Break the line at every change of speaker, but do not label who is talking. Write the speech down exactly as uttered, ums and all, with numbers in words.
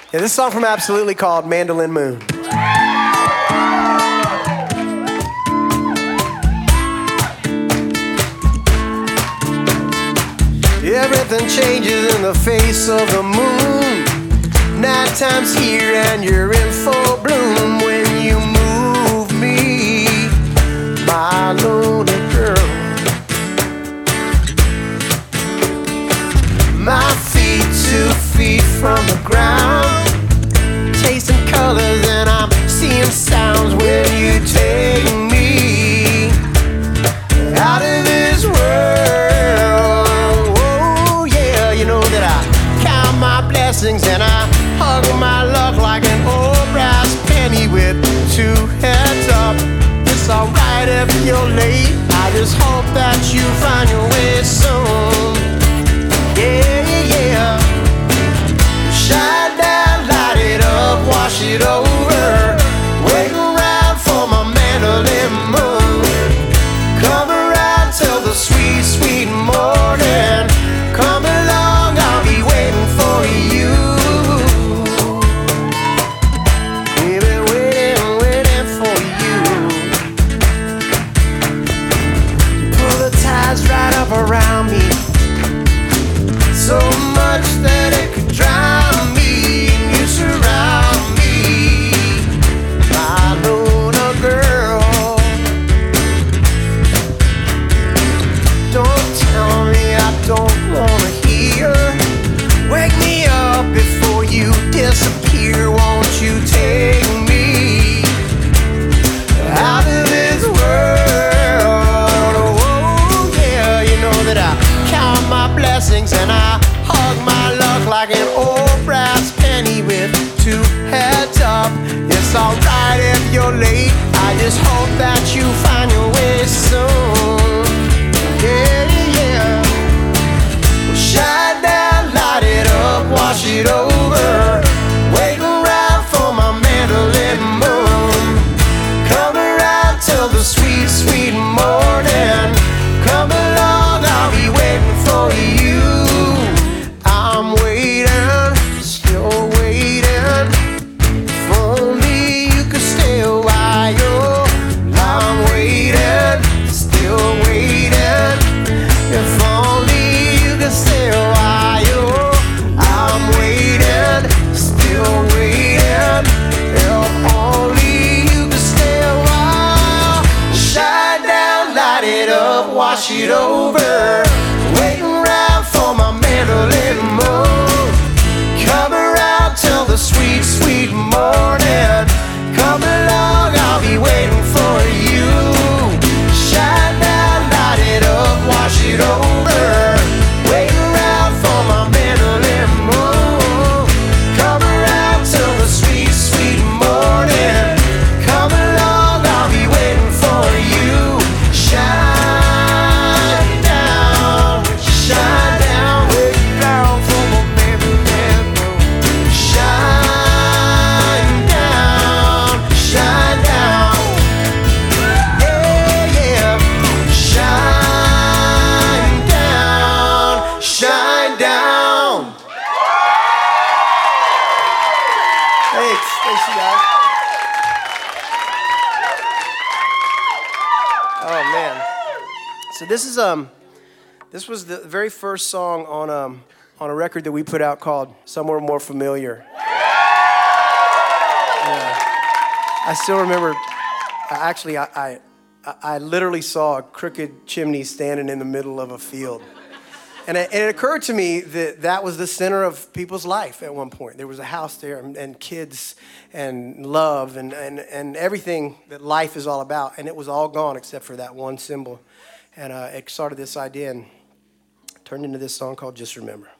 Yeah, this song from Absolutely called Mandolin Moon. Everything changes in the face of the moon. Nighttime's here and you're in full bloom when you move me, my lonely girl. My feet two feet from the ground, tasting colors and I'm seeing sounds when you take me out of this world. Oh yeah, you know that I count my blessings and I hug my luck like an old brass penny with two heads up. It's alright if you're late, I just hope that you find your way soon. Yeah, yeah, yeah. Shine down, light it up, wash it over. Wait around for my mandolin moon. Come around till the sweet, sweet morning. Come along, I'll be waiting for you. Baby, waiting, waiting for you. Pull the ties right up around me, so much that it could drown me, and you surround me, my Luna girl. Don't tell me I don't wanna hear. Wake me up before you disappear. Won't you take me out of this world? Oh yeah, you know that I count my blessings and I hug my luck like an old brass penny with two heads up. It's alright if you're late, I just hope that you find your way soon. Yeah, yeah. Well, shine down, light it up, wash it over. Wait around for my mandolin moon. Come around till the sweet, sweet morning. Come along, I'll be waiting for you. I'm waiting, still waiting. If only you could stay a while. I'm waiting, still waiting. If only you could stay a while. I'm waiting, still waiting. If only you could stay a while. Shine down, light it up, wash it over. Waiting around for my mandolin moon. Come around till the sweet, sweet morning. Come along, I'll be waiting for you. Shine down, light it up, wash it over. Waiting around for my mandolin moon. Come around till the sweet, sweet morning. Come along, I'll be waiting for you. Shine down, shine down, wait down for my mandolin moon. Shine down, shine down. Yeah, yeah. Shine down, shine down. Thanks, thanks you guys. Oh man. So this is um this was the very first song on um on a record that we put out called Somewhere More Familiar. Yeah. I still remember I actually I, I I literally saw a crooked chimney standing in the middle of a field. And it, and it occurred to me that that was the center of people's life at one point. There was a house there and, and kids and love and, and, and everything that life is all about. And it was all gone except for that one symbol. And uh, it started this idea and turned into this song called Just Remember.